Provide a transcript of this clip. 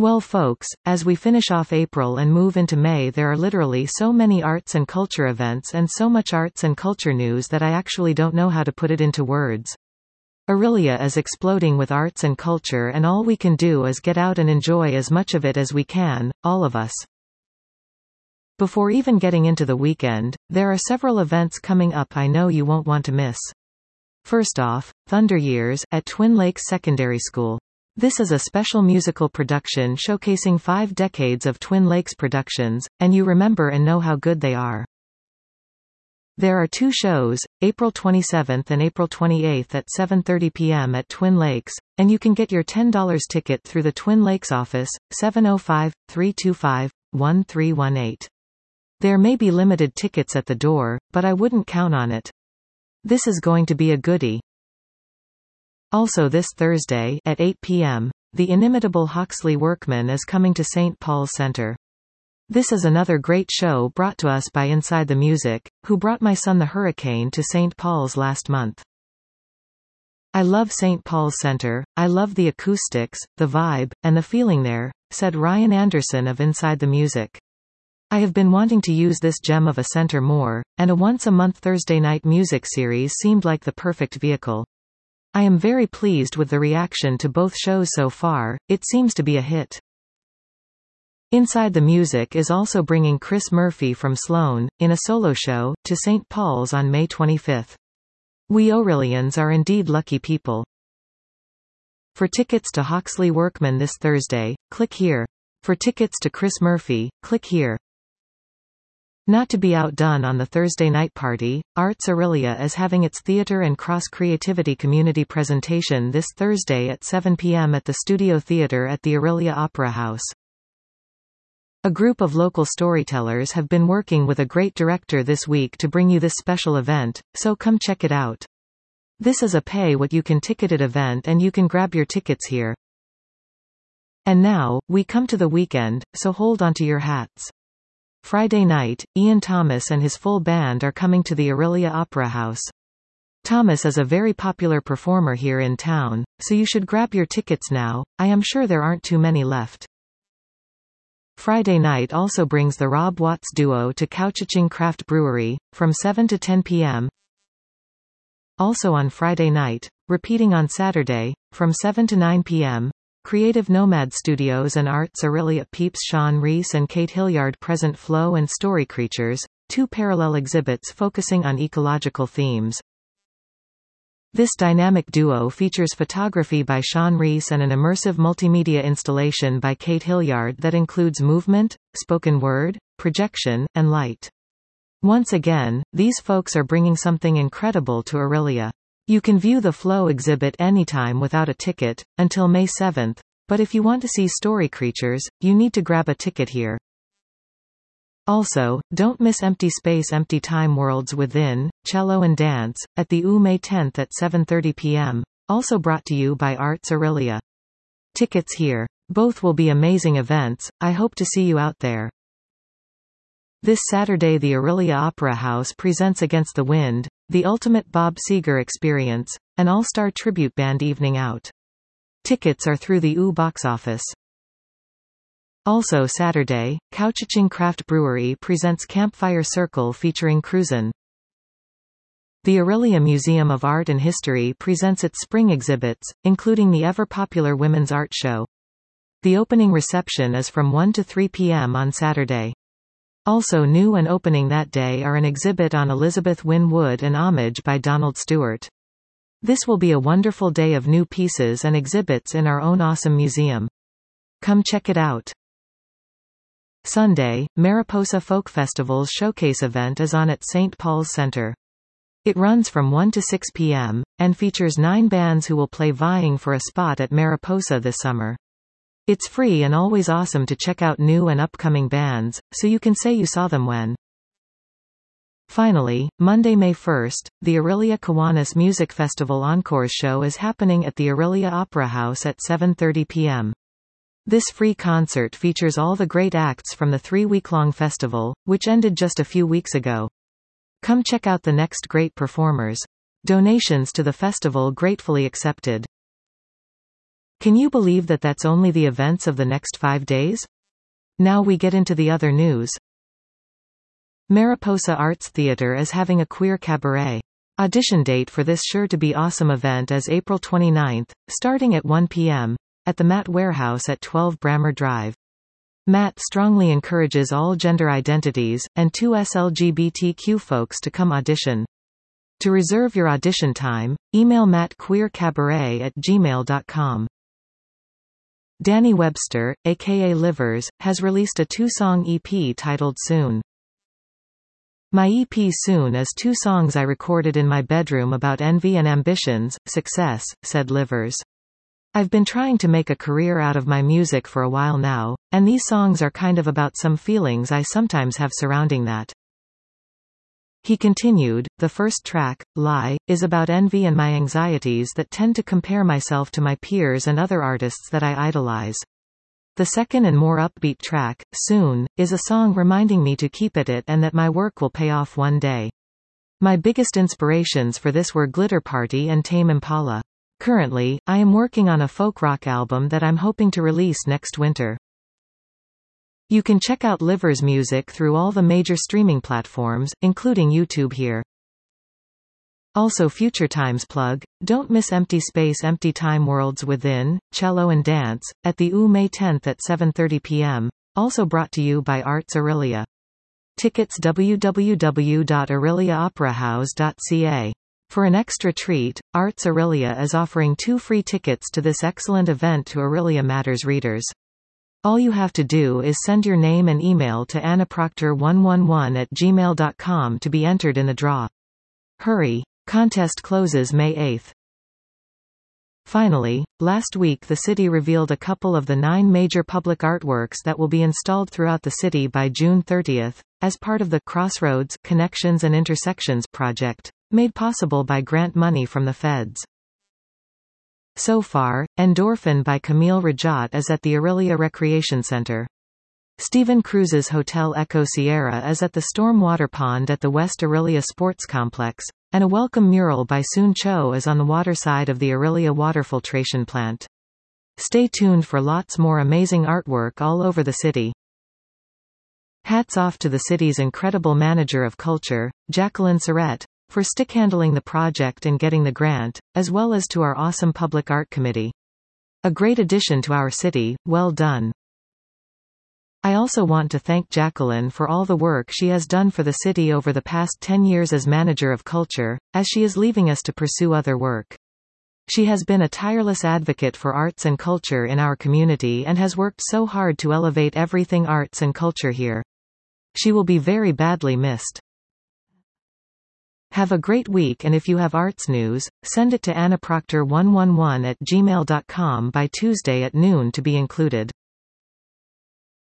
Well folks, as we finish off April and move into May, there are literally so many arts and culture events and so much arts and culture news that I actually don't know how to put it into words. Orillia is exploding with arts and culture, and all we can do is get out and enjoy as much of it as we can, all of us. Before even getting into the weekend, there are several events coming up I know you won't want to miss. First off, Thunder Years, at Twin Lakes Secondary School. This is a special musical production showcasing 5 decades of Twin Lakes productions, and you remember and know how good they are. There are 2 shows, April 27th and April 28th at 7:30 p.m. at Twin Lakes, and you can get your $10 ticket through the Twin Lakes office, 705-325-1318. There may be limited tickets at the door, but I wouldn't count on it. This is going to be a goodie. Also this Thursday, at 8 p.m., the inimitable Hawksley Workman is coming to St. Paul's Center. This is another great show brought to us by Inside the Music, who brought My Son the Hurricane to St. Paul's last month. I love St. Paul's Center, I love the acoustics, the vibe, and the feeling there, said Ryan Anderson of Inside the Music. I have been wanting to use this gem of a center more, and a once-a-month Thursday night music series seemed like the perfect vehicle. I am very pleased with the reaction to both shows so far, it seems to be a hit. Inside the Music is also bringing Chris Murphy from Sloan, in a solo show, to St. Paul's on May 25th. We Orillians are indeed lucky people. For tickets to Hawksley Workman this Thursday, click here. For tickets to Chris Murphy, click here. Not to be outdone on the Thursday night party, Arts Orillia is having its Theatre and Cross Creativity Community presentation this Thursday at 7 p.m. at the Studio Theatre at the Orillia Opera House. A group of local storytellers have been working with a great director this week to bring you this special event, so come check it out. This is a pay-what-you-can ticketed event and you can grab your tickets here. And now, we come to the weekend, so hold onto your hats. Friday night, Ian Thomas and his full band are coming to the Orillia Opera House. Thomas is a very popular performer here in town, so you should grab your tickets now, I am sure there aren't too many left. Friday night also brings the Rob Watts Duo to Couchaching Craft Brewery, from 7 to 10 p.m. Also on Friday night, repeating on Saturday, from 7 to 9 p.m., Creative Nomad Studios and Arts Orillia peeps Sean Reese and Kate Hilliard present Flow and Story Creatures, 2 parallel exhibits focusing on ecological themes. This dynamic duo features photography by Sean Reese and an immersive multimedia installation by Kate Hilliard that includes movement, spoken word, projection, and light. Once again, these folks are bringing something incredible to Orillia. You can view the Flow exhibit anytime without a ticket, until May 7th, but if you want to see Story Creatures, you need to grab a ticket here. Also, don't miss Empty Space Empty Time Worlds Within, Cello and Dance, at the May 10th at 7:30 p.m., also brought to you by Arts Orillia. Tickets here. Both will be amazing events, I hope to see you out there. This Saturday the Orillia Opera House presents Against the Wind, the ultimate Bob Seger experience, an all-star tribute band evening out. Tickets are through the box office. Also Saturday, Couchaching Craft Brewery presents Campfire Circle featuring Cruisin'. The Orillia Museum of Art and History presents its spring exhibits, including the ever-popular Women's Art Show. The opening reception is from 1 to 3 p.m. on Saturday. Also new and opening that day are an exhibit on Elizabeth Wynne Wood and Homage by Donald Stewart. This will be a wonderful day of new pieces and exhibits in our own awesome museum. Come check it out. Sunday, Mariposa Folk Festival's showcase event is on at St. Paul's Center. It runs from 1 to 6 p.m., and features 9 bands who will play vying for a spot at Mariposa this summer. It's free and always awesome to check out new and upcoming bands, so you can say you saw them when. Finally, Monday, May 1st, the Orillia Kiwanis Music Festival Encores show is happening at the Orillia Opera House at 7:30 p.m. This free concert features all the great acts from the 3-week-long festival, which ended just a few weeks ago. Come check out the next great performers. Donations to the festival gratefully accepted. Can you believe that that's only the events of the next 5 days? Now we get into the other news. Mariposa Arts Theatre is having a queer cabaret. Audition date for this sure to be awesome event is April 29, starting at 1 p.m. at the Matt Warehouse at 12 Brammer Drive. Matt strongly encourages all gender identities, and 2 LGBTQ folks to come audition. To reserve your audition time, email mattqueercabaret@gmail.com. Danny Webster, aka Livers, has released a 2-song EP titled Soon. My EP Soon is 2 songs I recorded in my bedroom about envy and ambitions, success, said Livers. I've been trying to make a career out of my music for a while now, and these songs are kind of about some feelings I sometimes have surrounding that. He continued, the first track, Lie, is about envy and my anxieties that tend to compare myself to my peers and other artists that I idolize. The second and more upbeat track, Soon, is a song reminding me to keep at it and that my work will pay off one day. My biggest inspirations for this were Glitter Party and Tame Impala. Currently, I am working on a folk rock album that I'm hoping to release next winter. You can check out Livers' music through all the major streaming platforms, including YouTube here. Also Future Times plug, don't miss Empty Space Empty Time Worlds Within, Cello and Dance, at the May 10th at 7:30 p.m., also brought to you by Arts Aurelia. Tickets www.aureliaoperahouse.ca. For an extra treat, Arts Aurelia is offering 2 free tickets to this excellent event to Aurelia Matters readers. All you have to do is send your name and email to annaproctor111@gmail.com to be entered in the draw. Hurry! Contest closes May 8. Finally, last week the city revealed a couple of the 9 major public artworks that will be installed throughout the city by June 30, as part of the Crossroads, Connections and Intersections project, made possible by grant money from the feds. So far, Endorphin by Camille Rajat is at the Aurelia Recreation Center. Stephen Cruz's Hotel Echo Sierra is at the Storm Water Pond at the West Aurelia Sports Complex, and a welcome mural by Soon Cho is on the water side of the Aurelia Water Filtration Plant. Stay tuned for lots more amazing artwork all over the city. Hats off to the city's incredible manager of culture, Jacqueline Surrett, for stick-handling the project and getting the grant, as well as to our awesome Public Art Committee. A great addition to our city, well done. I also want to thank Jacqueline for all the work she has done for the city over the past 10 years as manager of culture, as she is leaving us to pursue other work. She has been a tireless advocate for arts and culture in our community and has worked so hard to elevate everything arts and culture here. She will be very badly missed. Have a great week, and if you have arts news, send it to annaproctor111@gmail.com by Tuesday at noon to be included.